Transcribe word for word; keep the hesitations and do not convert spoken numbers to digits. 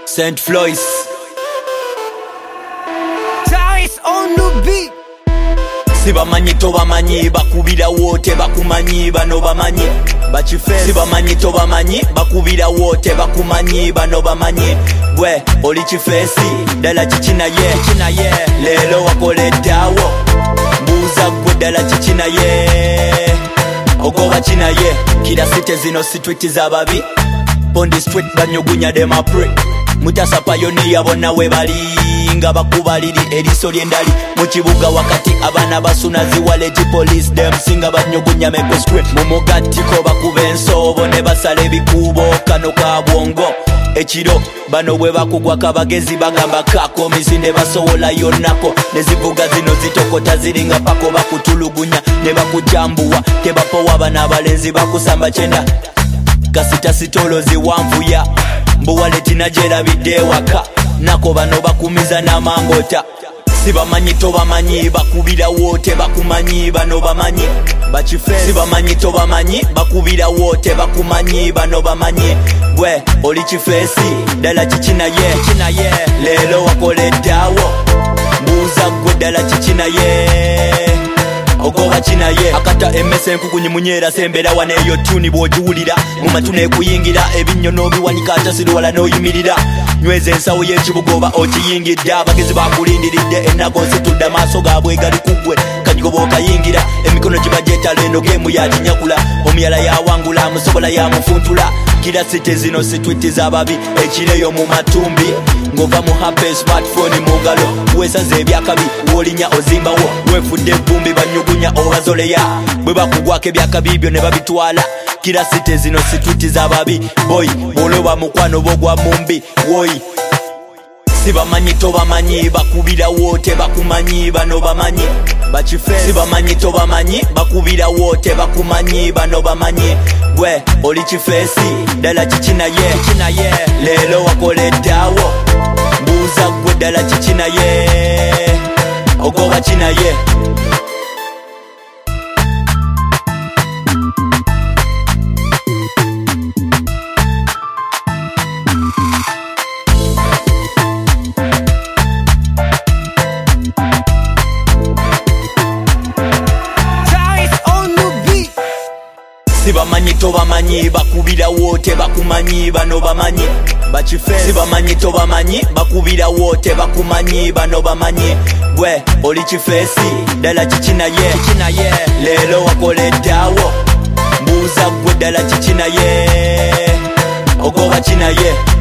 Saint Floyd. Ties on the beat. Sibamanyi tobamanyi bakubira wote bakumanyi bano bamanyi bakifeesi. Sibamanyi tobamanyi bakubira wote bakumanyi bano bamanyi gwe oli kifeesi ddala kikinaye kinaye leero wakoleddawo mbuuza gwe ddala kikinaye ogoba kinaye kira site zino sitwiti z'ababi pondi street banyugunya demapre mutasa payoniya bonna we bali nga bakubaliri eriso ly'endali mu kibuga wakati abaana basuna ziwaleti police dem singa banyugunya meko script mu mugattiko bakuba ensoobo ne basala ebikuubo kano ka bwongo ekiro bano bwe bakugwa kabagezi bagamba kako misinde basowola yonnako ne zivuga zino zitokota ziringa pako bakutulugunya ne bakujambuwa tebapowa bana abalenzi bakusamba kyenda kasita sitolo ziwanvuya mbuwaleti nagyerabidde waka nako bano bakumiza n'amangota. Sibamanyi tobamanyi bakubira wote bakumanyi bano bamanyi bakifeesi. Sibamanyi tobamanyi bakubira wote bakumanyi bano bamanyi gwe oli kifeesi ddala kikinaye kinaye leero wakoleddawo mbuuza gwe ddala kikinaye ogoba kinaye akata emmese enkukunyi munyeera sembera waneeyo tuni bw'ogiwulira mu matu neekuyingira ebinnyo n'obiwanika atasirwala n'oyimirira nyweza ensawo y'ekibuga oba okiyingidde abagezi bakulindiridde ennaku nsitudde amaaso gaabwe gali kuggwe kanyigo bw'okayingira emikono giba gyetala eno geemu yaginyakula omuyala yawangula amusobola yamufuntula kira site zino sitwiti z'ababi ekireyo mu matumbi ng'ova mu hape smartphone mu ngalo weesaza ebyakabi w'olinya ozimbawo wefudde eggumbi banyugunya obazoleya bwe bakugwako ebyakabi byo ne babitwala kira site zino sitwiti z'ababi boy bw'olaba mukwano bogwa mumbi woyi. Sibamanyi tobamanyi bakubira wote bakumanyi bano bamanyi bakifeesi. Sibamanyi tobamanyi bakubira wote bakumanyi bano bamanyi gwe oli kifeesi ddala kikinaye kinaye leero wakoleddawo mbuuza gwe ddala kikinaye ogoba kinaye. Sibamanyi tobamanyi bakubira wote bakumanyi bano bamanyi bakifeesi. Sibamanyi tobamanyi bakubira wote bakumanyi bano bamanyi gwe oli kifeesi ddala kikinaye kinaye leero wakoleddawo mbuuza gwe ddala kikinaye ogoba kinaye.